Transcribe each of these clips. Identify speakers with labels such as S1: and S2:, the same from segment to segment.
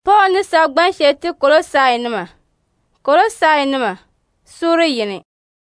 S1: Paul ni sagban sheti Kolosai nima suri yini.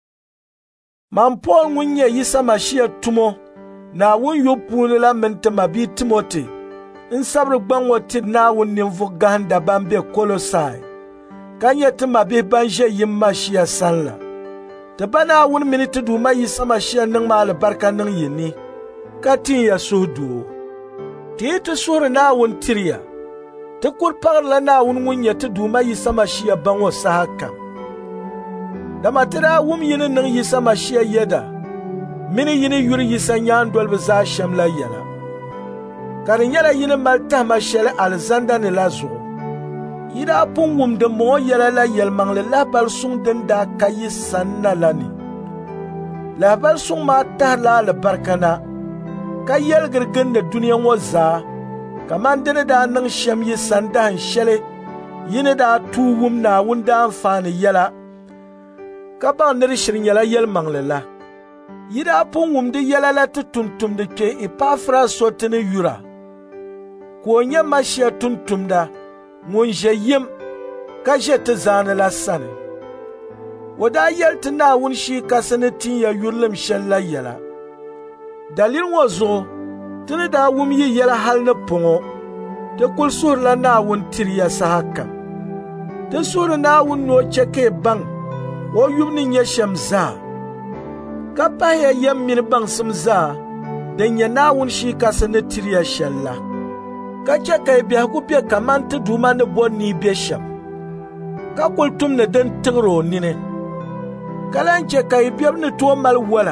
S2: Man Paul ngunye yisa mashia tumo na wun yupuni la mente mabi Timothy in sabri gbanwo tid na wun nimfu gahanda bambe Kolosai kanye ti mabi banje yim mashia sanla ta bana wun miniti duma yisa mashia ning ma albarka ning yini katin ya suhdu ti ti suri na wun tiriya ti kur pagla na wun ngunye ti duma yisa mashia banwo sahaka da matira wum yini ning yisa mashia yeda mini yini yuri yisa nyan dolbi za shamla yana karin yala yini malta mashele alzanda ni la zugo yida pun wum de mo yala la yelmangle la bal sung den da kayi sanna lani la bal sung ma ta la barkana kayel girgin da duniyan waza kaman dene da nan shem yi sanda han shele yini da tu wum na wunda amfani yala ka ba nir shirin yala yelmangle la yida pun wum de yala la tuntum de ke Epafra sotene yura ko nya mashia tuntum da mun jayim ka jete zane la sane wada yelti na wun shi kasanatin ya yurlim shalla yala dalil wazo tini da wum yi yala hal na pongo te kul sur la na wun tiriya sahaka te sur na wun no cheke bang o yubni nya shamza ka pa ya yam min bang simza den ya na wun shi kasanatin ya shalla ka cheke biya ku biya kamanta duma ne bonni biya sham ka kultum ne den tigro nine kalan cheke biya ne to mal wala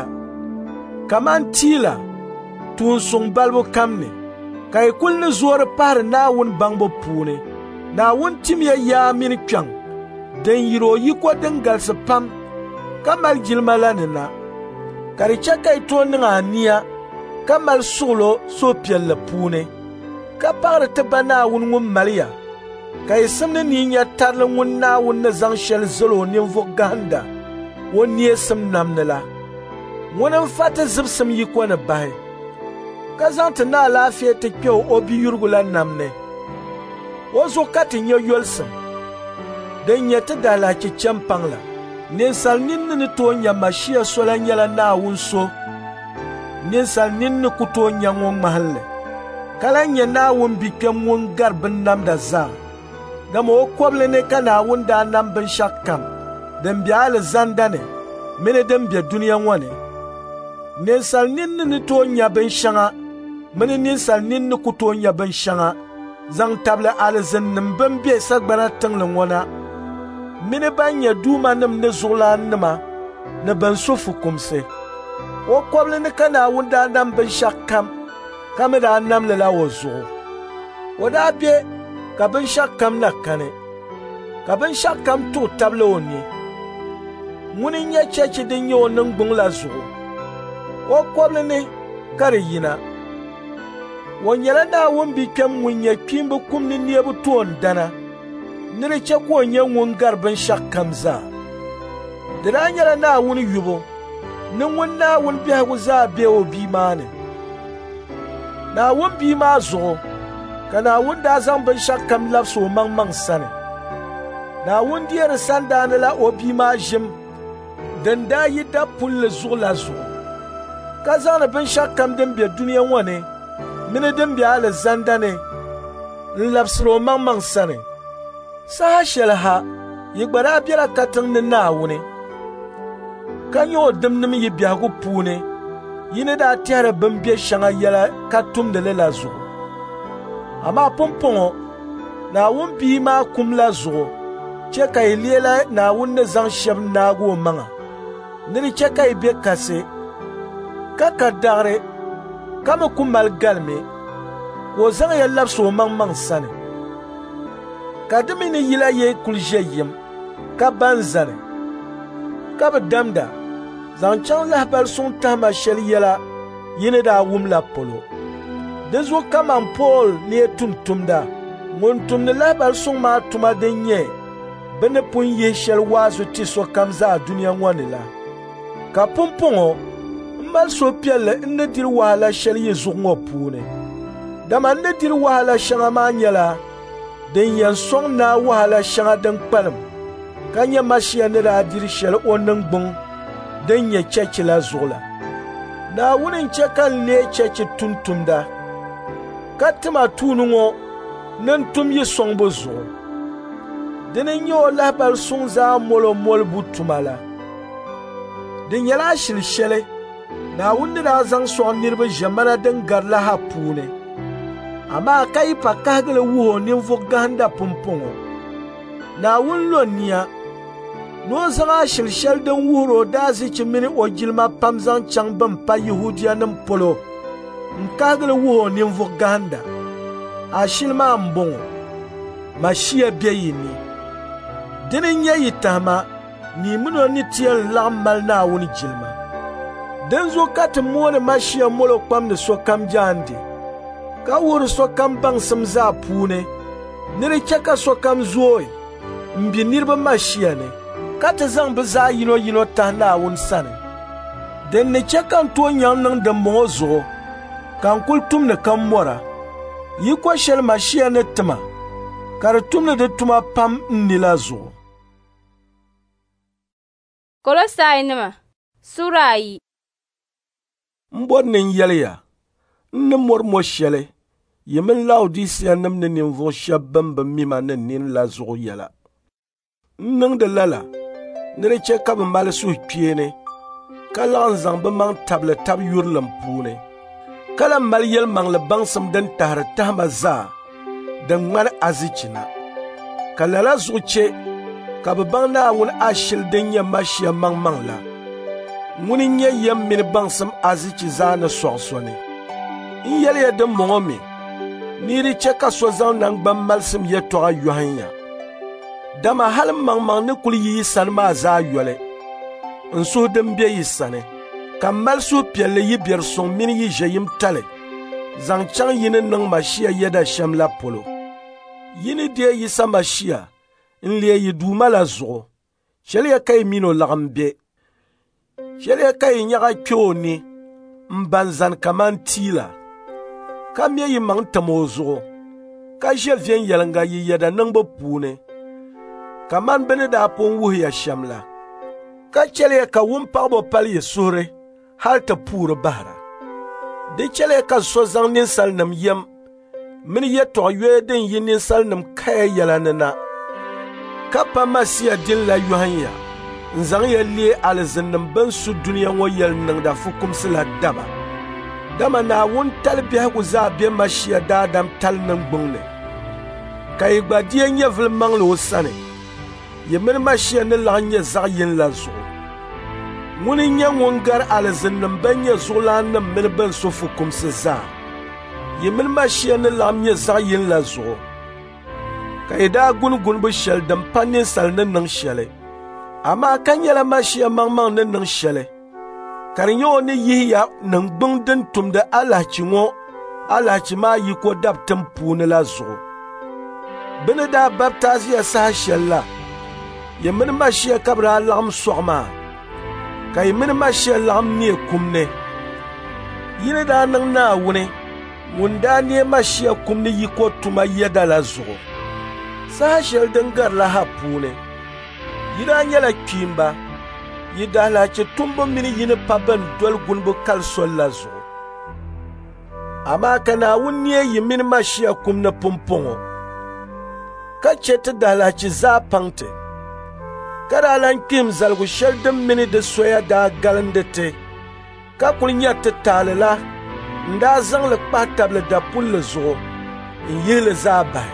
S2: kaman tila tun sung balbo kamne kay kul ne zor par na wun bangbo pune na wun timya ya min kyang den yiro yi ko den galsa pam kamal jilmalane na kari chakay to nga niya kamal sulo so piel pune ka par te bana wun ngum malia kay samne ni nya tarla wun na wun na zang shel zolo ni vo ganda woni sam namnala wonan fata zibsim yi kwana bahe ka zanta na lafiya ta kyau obi yurgulan namne wazo katin ya yolsim dan ya ta dalaki can pangla ninsal ninni to nya mashiya solan yala na wunso ninsal ninni ku to nya ngon mahalle kalan ya na wun bikem wun garbin nam da za gama o koble ne kana wun da nam bin shakkam dan biya zandane mene dan biya duniyan wane ninsal ninni ni to nya ben shanga mani ninsal ninni ku to nya ben shanga zang table alzan nim ben be sagbana tanglin wana mini banya duma nim ne zula nima na ban sofu kumse o koble ne kana wunda nam ben shakkam kameda nam la wozo wada be ka ben shakkam na kane ka ben shakkam to table oni muni nya cheche de nyo nan gbungla zugo o koble ne kare yina wonyala na wumbi kem munya kimbu kumni niebu tuon dana nire che ko nya won garban shakkamza dira nyala na wuni yubo nin wonna won biya guza be obi mane na won bi ma zo kana wunda zan ban shakkam lafso mang sane na won diyar sanda na la obi ma jim dan da yi da pulle zula zo kazana ben shakkam den biya duniyan wane mine den biya ala zandane lapsro mang sane sa shelha yigbara biya katang ne na wune kanyo demnim yi biya ku pune yine da tiare ben biya shanga yala katum de la zo ama pompongo na wun bi ma kum la zo che kay lela na wun ne zang sheb na go manga niri che kay be kase kaka dagre kama kumal galme wo zanga ya lapso mang sane kadimi ni yila ye kulje yim ka banzane ka badamda zan chan lahbal sun tama shel yala yine da wumla polo dezo kama Paul ne tuntumda ngun tumne lahbal sun ma tuma denye bene pun ye shel wazo ti so kamza duniya wanila ka pompongo mal so pielle ne dir wala shel ye zungo pune dama ne dir wala shanga manyala din yan song na wahala shanga din kpalim ka nya Mashia ni daa diri shɛli o ningbung din nyɛ chɛchi la zuɣu la. Naawuni n-chɛ ka n-lee chɛchi tumtumda ka tima tuuni ŋɔ nin tum yi sɔŋbu zuɣu. Dini nyɛ o lahibali suŋ zaa mɔlɔmɔlibu tuma la. Di nyɛla ashili shɛli Naawuni ni daa zaŋ sɔŋ niriba ʒemana din gari la ha puuni. Amaa ka yi pa kahigili wuhi o ninvuɣu gahinda pumpɔŋɔ. Naawuni lo nia ni o zaŋ ashili shɛli din wuhiri o daazichi mini o jilima pam zaŋ chaŋ bin pa Yahudiyanim polo n-kahigili wuhi o ninvuɣu gahinda. Ashili maa m-bɔŋɔ Mashia be yi ni. Dini nyɛ yi tahima ni mini o ni ti yɛn laɣim mali Naawuni jilima. Din zo ka ti mooni Mashia mɔlo kpam ni sokam jaandi ka wuhiri sokam baŋsim zaa puuni ni di chɛ ka sokam zooi m-bi niriba Mashia ni ka ti zaŋ bɛ zaa yino yino tahi Naawuni sani. Din ni chɛ ka n tooi nyaŋ niŋ dimbɔŋɔ zuɣu ka n kuli tum ni kam mɔra. Yi ko shɛli Mashia ni tima ka di tum ni di tuma pam n-ni la zuɣu.
S1: Kolosai Sura 2.
S2: N-bɔri ni n-yɛliya n-ni mɔri mɔ shɛli yi mini Laodicea-nim ni ninvuɣu shɛba bin bi mima ni nini la zuɣu yɛla. N-niŋdi lala ni di chɛ ka bɛ mali suhu kpeeni ka laɣim zaŋ bɛ maŋ tabili tab yurilim puuni ka lan mali yɛlimaŋli baŋsim din tahiri tahima zaa din ŋmani azichi na. Ka lala zuɣu chɛ ka bɛ baŋ Naawuni ashili din nyɛ Mashia maŋmaŋ la ŋuni nyɛ yɛm mini baŋsim azichi zaa ni sɔɣisɔ ni. N yɛliya din mɔŋɔ mi ni di chɛ ka so zaŋ nangban malisim yɛtɔɣa yɔhinya. Dama hali maŋmaŋ ni kuli yi yi sani maa zaa yɔli n suhu din be yi sani ka mali suhupiɛlli yi biɛri suŋ mini yi ʒɛyim tali zaŋ chaŋ yi ni niŋ Mashia yɛda shɛm la polo. Yi ni deei yisa Mashia n-lee yi duuma la zuɣu shɛliya ka yi mini o laɣim be. Shɛliya ka yi nyaɣa kpe o ni n-ban zani kaman tii la ka me yi maŋ tam o zuɣu ka ʒe viɛnyɛlinga yi yɛda niŋbu puuni kaman bɛ ni daa pun wuhiya shɛm la ka chɛliya ka wumpaɣiba pali yi suhuri hali ti puuri bahira. Di chɛliya ka so zaŋ ninsalinima yɛm mini yɛtɔɣa yoya din yi ninsalinima kaya yɛla ni na ka pa Mashia din la yɔhinya n-zaŋ ya lee alizinim bin su duniya ŋɔ yɛli niŋda fukumsi la daba. Dama Naawuni tali biɛhigu zaa be Mashia daadam tali niŋgbuŋni ka yi gba diya nyɛ vili maŋli o sani yi mini Mashia ni laɣim nyɛ zaɣ' yin la zuɣu. Ŋuni nyɛ ŋun gari alizinim bin nyɛ zuɣulaanim mini bin su fukumsi zaa. Yi mini Mashia ni laɣim nyɛ zaɣ' yin la zuɣu ka yi daa guniguni bi shɛli din pa ninsali ni niŋ shɛli. Amaa ka nyɛla Mashia maŋmaŋ ni niŋ shɛli ka di nyɛ o ni yihiya niŋgbuŋ din tumdi alahichi ŋɔ alahichi maa yi ko dabi tim puuni la zuɣu. Bɛ ni daa baptaaziya saha shɛli la yi mini Mashia ka bɛ daa laɣim sɔɣi maa ka yi mini Mashia laɣim neei kum ni. Yi ni daa niŋ Naawuni ŋun daa neei Mashia kum ni yi ko tuma yɛda la zuɣu. Saha shɛli din gari la ha puuni yi daa nyɛla kpiimba yi dahlachi tumbu mini yi ni pa bin doli gunibu kali soli la zuɣu. Amaa ka Naawuni neei yi mini Mashia kum ni pumpɔŋɔ ka chɛ ti dahlachi zaa paŋti ka daa lan kpiim zaligu shɛli din mini di soya daa galindi ti ka kuli nyɛ ti taali la n daa zaŋli kpahi tabili dapulli zuɣu n yihili zaa bahi.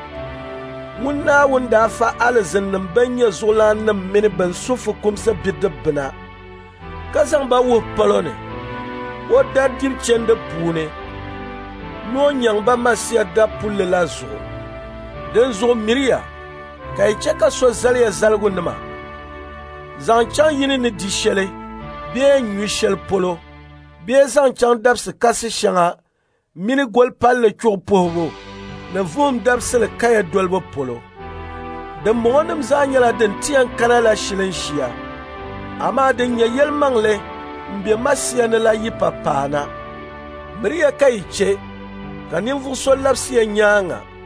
S2: Ŋun Naawuni daa fa alizinim bin nyɛ zuɣulaanim mini bin su fukumsi bidibbina ka zaŋ ba wuhi polo ni o dadib chɛndi puuni ni o nyaŋ ba Mashia dapulli la zuɣu. Din zuɣu miriya ka yi chɛ ka so zaliya zaligunima zaŋ chaŋ yini ni di shɛli bee nyu shɛli polo bee zaŋ chaŋ dabsi kasi shɛŋa mini golipalli chuɣu puhibu ni vuhum dabsili kaya dolibu polo. Dimbɔŋɔnim zaa nyɛla din ti yɛn kana la shilinshia amaa din nyɛ yɛlimaŋli n be Mashia ni la yi pa paana. Miriya ka yi chɛ ka ninvuɣu so labisiya nyaaŋa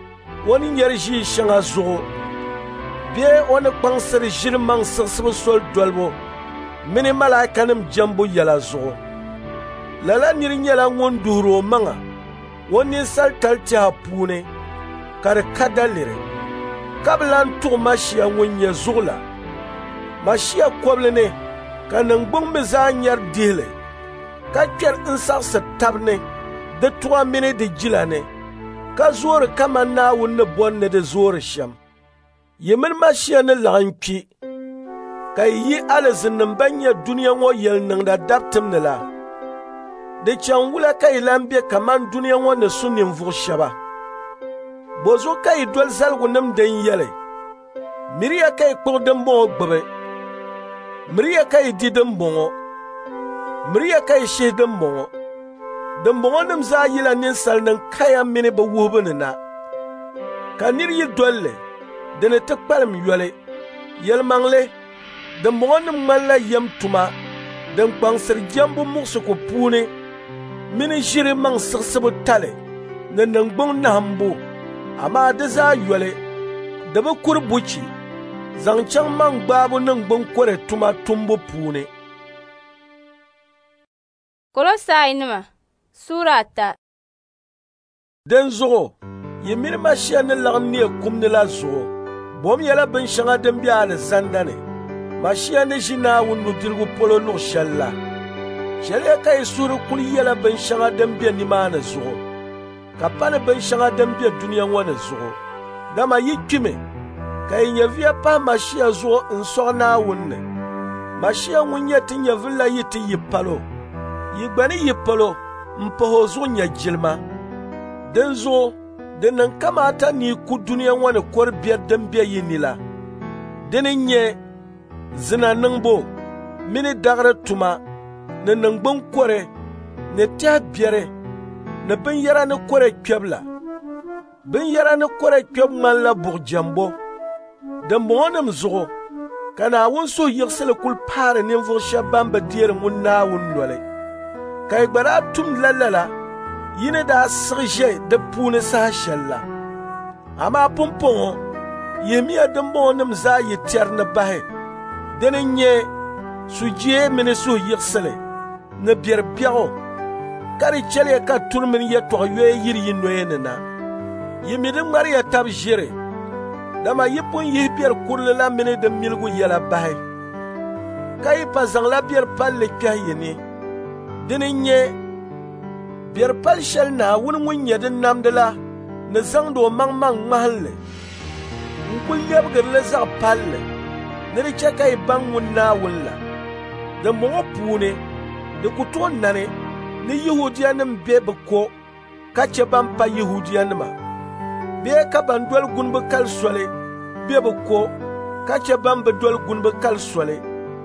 S2: wani nyɛr ʒii shɛŋa zuɣu bee o ni kpaŋsiri ʒiri maŋ siɣisibu soli dolibu mini malaikanim jɛmbu yɛla zuɣu. Lala nira nyɛla ŋun duhiri o maŋa o ninsal taltɛha puuni ka di ka daliri ka bi lan tuɣi Mashia ŋun nyɛ zuɣu la. Mashia kɔbili ni ka niŋgbuŋ mi zaa nyɛri dihili ka kpɛri n saɣisi tabi ni di tuɣa mini di jila ni ka zoori kama Naawuni ni bɔri ni di zoori shɛm. Yi mini Mashia ni laɣim kpi ka yi yi alizinim ban nyɛ duniya ŋɔ yɛli niŋda dabtim ni la. Di chaŋ wula ka yi lan be kaman duniya ŋɔ ni su ninvuɣu shɛba. Bozo ka yi doli zaligunima din yɛli. Miriya ka yi kpuɣi din bɔŋɔ gbibi. Miriya ka yi di din bɔŋɔ. Miriya ka yi shihi din bɔŋɔ. Din bɔŋɔnim zaa yila ninsalinima kaya mini bɛ wuhibu ni na. Ka nir yi dolli, dini ti kpalim yɔli. Yɛlimaŋli, din bɔŋɔnim ŋmanila yɛm tuma din kpaŋsiri jɛmbu muɣisigu puuni mini ʒiri maŋ siɣisibu tali ni niŋgbuŋ nahimbu, amaa di zaa yɔli di bi kuri buchi zaŋ chaŋ maŋ gbaabu niŋgbuŋ kɔre tuma tumbu puuni.
S1: Kolossainima Sura 10.
S2: Den zuɣu yi mini Mashia ni laɣim neɛ kumni la zuɣu bom yɛla binshɛŋa din be alizanda ni. Mashia ni ʒi Naawuni nudirigu polo luɣu shɛli la. Shɛliya ka yi suhuri kuli yɛla binshɛŋa din be nimaani zuɣu ka pa ni binshɛŋa din be duniya ŋɔ ni zuɣu. Dama yi kpimi ka yi nyɛ viya pahi Mashia zuɣu n sɔɣi Naawuni ni. Mashia ŋun nyɛ ti nyɛ villa yi ti yi palo. Yi gba ni yi palo n pahi o zuɣu nyɛ jilima. Din zuɣu di niŋ kamaata ni yi ku duniya ŋɔ ni kɔri biɛri din be yi ni la. Dini nyɛ zina niŋbu mini daɣiri tuma ni niŋgbun kɔre ni tɛha biɛri ni binyɛra ni kɔre kpɛbu la. Binyɛra ni kɔre kpɛbu ŋmanila buɣujɛmbu. Din bɔŋɔnim zuɣu ka Naawuni suhu yiɣisili kuli paari ninvuɣu shɛba ban bi deeri ŋun Naawuni noli. Ka yi gba daa tumdi lala yi ni daa siɣi ʒe di puuni saha shɛli la. Amaa pumpɔŋɔ yihimiya din bɔŋɔnim zaa yi tɛri ni bahi. Dini nyɛ sujee mini suhu yiɣisili ni biɛri biɛɣu ka di chɛliya ka turi mini yɛtɔɣa yoya yiri yi noya ni na. Yi mi di ŋmariya tabi ʒiri dama yi pun yihi biɛri kurili la mini di miligu yɛla bahi ka yi pa zaŋla biɛri palli kpɛhi yi ni. Dini nyɛ biɛri pali shɛli Naawuni ŋun nyɛ din namdi la ni zaŋdi o maŋmaŋ ŋmahinli n kuli lɛbigirili zaɣ palli ni di chɛ ka yi baŋ ŋun Naawuni la. Din bɔŋɔ puuni di ku tooi nani ni Yahudiyanim be bi ko ka chɛ ban pa Yahudiyanima bee ka ban doli gunibu kali soli be bi ko ka chɛ ban bi doli gunibu kali soli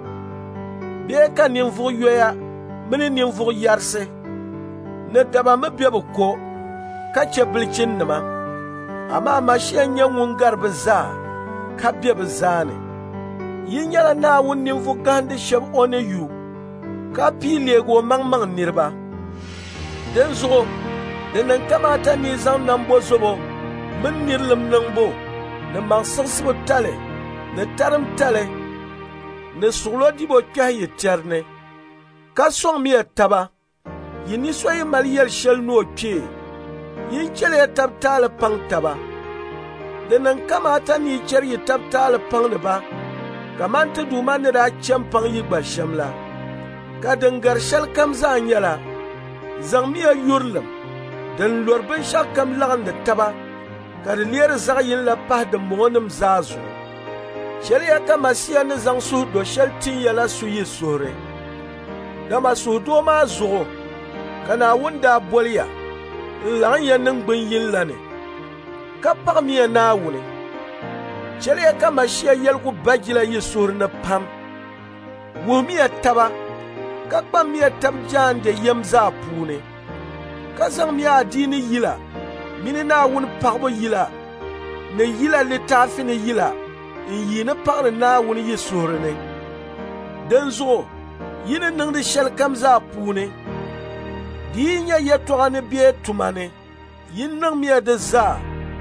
S2: bee ka ninvuɣu yoya mini ninvuɣu yarisi ni daba mi be bi ko ka chɛ bilichinnima. Amaa Mashia nyɛ ŋun gari bi zaa ka be bi zaa ni. Yi nyɛla Naawuni ninvuɣu gahindi shɛba o ni yu ka pii leegi o maŋmaŋ niriba. Din zuɣu di niŋ kamaata ni zaŋ nambo zobo mini nirilim niŋbu ni maŋ siɣisibu tali ni tarim tali ni suɣulo dibo kpɛhi yi tɛri ni ka sɔŋmiya taba. Yi ni so yi mali yɛli shɛli ni o kpee yin chɛliya tabi taali paŋ taba. Di niŋ kamaata ni yi chɛri yi tabi taali paŋ ni ba kaman ti duuma ni daa chɛm paŋ yi gba shɛm la. Ka din gari shɛli kam zaa nyɛla zaŋmiya yurilim din lɔri binshɛɣu kam laɣindi taba ka di leeri zaɣ yini la pahi din bɔŋɔnim zaa zuɣu. Shɛliya ka Masiya ni zaŋ suhudo shɛli tinya la su yi suhuri. Dama suhudoo maa zuɣu ka Naawuni daa boliya n laɣim ya niŋgbun yini la ni ka paɣimiya Naawuni. Shɛliya ka Mashia yɛligu bajila yi suhuri ni pam. Wuhimiya taba ka kpammiya tabi jaande yɛm zaa puuni ka zaŋmiya adiini yila mini Naawuni paɣibu yila ni yila litaafi ni yila n yiini paɣiri Naawuni yi suhuri ni. Din zuɣu yi ni niŋdi shɛli kam zaa puuni di yi nyɛ yɛtɔɣa ni bee tuma ni yi niŋmiya di zaa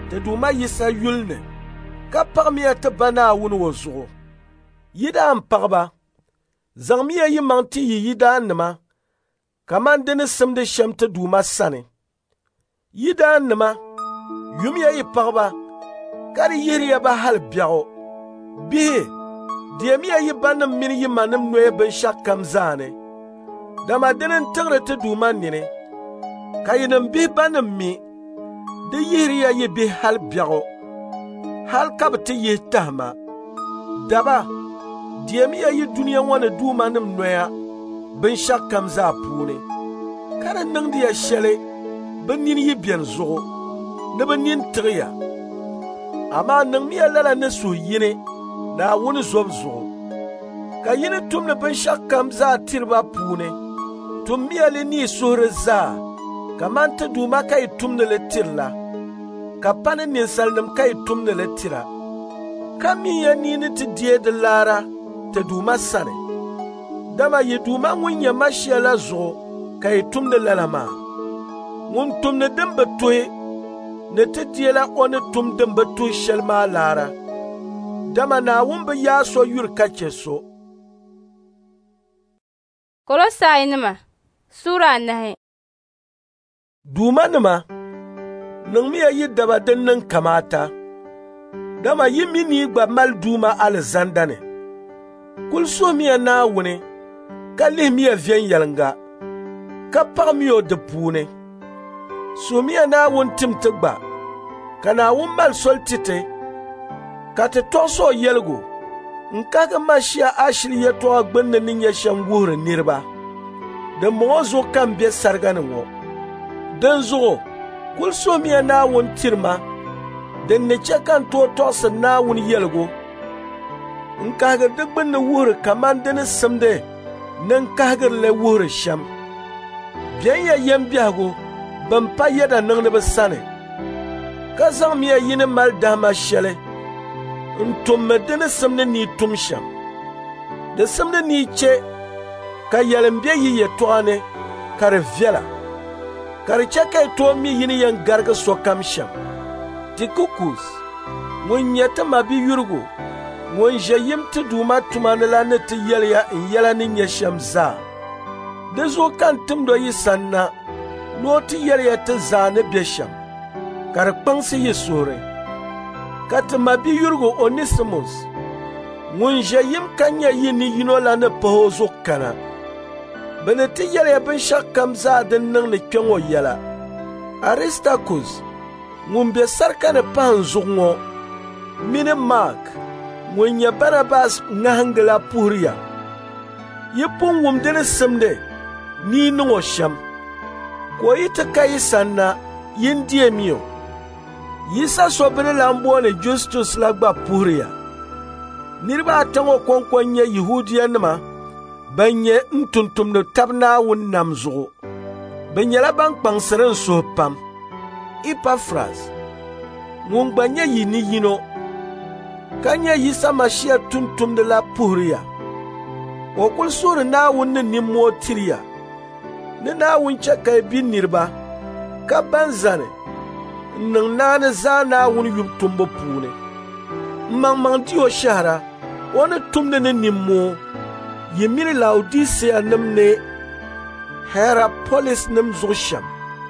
S2: te duma yisa yulne ka pagmiya te bana wun wo zuɣu yida n pagba zaŋmiya yi maŋ ti yi yida nima kaman dini simdi shem te duma sani yida nima yumiya yi pagba ka di yihiriya ba hal biɛɣu bihi diɛmiya yi ba nim mini yi ma nim noya binshɛɣu kam zaani dama dini n tiɣiri ti duma nini ka yi nim bihi ba nim mi di yihiriya yi bihi hal biɛɣu hal ka bi ti yihi tahima daba diɛmiya yi duniya ŋɔ ni duuma nim noya binshɛɣu kam zaa puuni ka di niŋdiya shɛli bi nini yi biɛni zuɣu ni bi nini tiɣiya amaa niŋmiya lala ni suhu yini Naawuni zobu zuɣu ka yini tumni binshɛɣu kam zaa tiriba puuni tummiya li nii suhuri zaa kaman ti duuma ka yi tumni li tirila ka pa ni ninsalinima ka yi tumni li tira ka miya niini ti diɛ di laara ti duuma sani dama yi duuma ŋun nyɛ mashia la zuɣu ka yi tumni lala maa ŋun tumni din bi tuhi ni ti diɛ la o ni tum din bi tuhi shɛli maa laara dama Naawuni bi yaa so yuri ka chɛ so.
S1: Kolossaayinima Sura 9.
S2: Duumanima niŋmiya yi daba din niŋ kamaata dama yi mini gba mali duuma alizandani kuli suhimiya Naawuni ka lihimiya viɛnyɛlinga ka pagimiya di puuni suhimiya Naawuni tim ti gba ka Naawuni mali soli titi ka ti tɔɣisi o yɛligu n-kahi mashia ashili yɛtɔɣa gbinni ni nyɛ shɛm wuhiri niriba din mɔŋɔ zuɣu kam be sarigani ŋɔ din zuɣu kuli suhimiya Naawuni tirima din ni chɛ ka n-tooi tɔɣisi Naawuni yɛligu n-kahigiri di gbinni wuhiri kaman di ni simdi ni n-kahigiri li wuhiri shɛm biɛnya yɛmbiɛhigu bin pa yɛda niŋdi bi sani ka zaŋmiya yini mali dahima shɛli n-tummi di ni simdi nii tum shɛm di simdi nii che ka yɛlim be yi yɛtɔɣa ni ka di viɛla ka di chɛ ka yi tooi mi yini yɛn garigi sokam shɛm Tikikus ŋun nyɛ ti ma bi yurigu ŋun ʒe yim ti duuma tuma ni la ni ti yɛliya n-yɛla ni nyɛ shɛm zaa di zuɣu ka n timdo yi sanna ni o ti yɛliya ti zaa ni be shɛm ka di kpaŋsi yi suhuri ka ti ma bi yurigu Onesimus ŋun ʒe yim ka nyɛ yi ni yino la ni pahi o zuɣu kana bɛ ni ti yɛliya binshɛɣu kam zaa din niŋni kpɛŋɔ yɛla Aristarkus ŋun be sarika ni pahim zuɣu ŋɔ mini Mark ŋun nyɛ Barnabas ŋahingi la puhiriya yi pun wum di ni simdi ni niŋ o shɛm ka o yi ti ka yi sanna yin diɛ mi o yi sa so bini lan booni Justus la gba puhiriya niriba ata ŋɔ kɔŋkɔŋ nyɛ Yahudiyanima ban nyɛ n-tumtumdi tabi Naawuni nam zuɣu bɛ nyɛla ban kpaŋsiri n suhu pam Epafras ŋun gba nyɛ yi ni yino ka nyɛ Yisa Mashia tumtumdi la puhiriya o kuli suhiri Naawuni ni nimmoɔ tiriya ni Naawuni chɛ ka yi bi niriba ka ban zani n-niŋ naani zaa Naawuni yubtumbu puuni m-maŋmaŋ di o shɛhira o ni tumdi ni nimmoɔ yi mini Laodicea nim ni Hierapolis nim zuɣu shɛm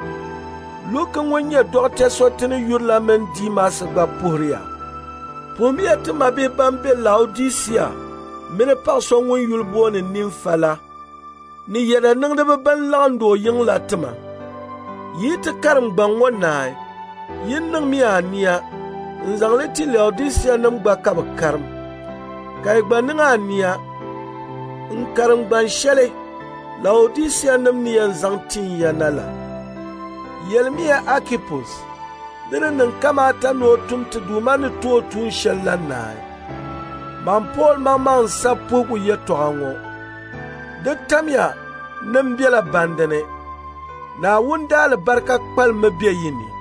S2: Luka ŋun nyɛ dɔɣite so ti ni yurila mini Dimas gba puhiriya puhimiya ti ma bihi ban be Laodicea mini paɣa so ŋun yuli booni Nimfa la ni yɛda niŋdiba ban laɣindi o yiŋ la tima yi ti karim gbaŋ ŋɔ naai yi niŋmiya ania n-zaŋ li ti Laodicea nim gba ka bɛ karim ka yi gba niŋ ania n-karim gbaŋ shɛli Laodicea nim ni yɛn zaŋ tinya na la yɛlimiya Akipus di ni niŋ kamaata ni o tum ti duuma ni tu o tuun shɛli la naai man Paul maŋmaŋ sa puhigu yɛtɔɣa ŋɔ di tamya nim bela bandi ni Naawuni daali barika kpalimi be yi ni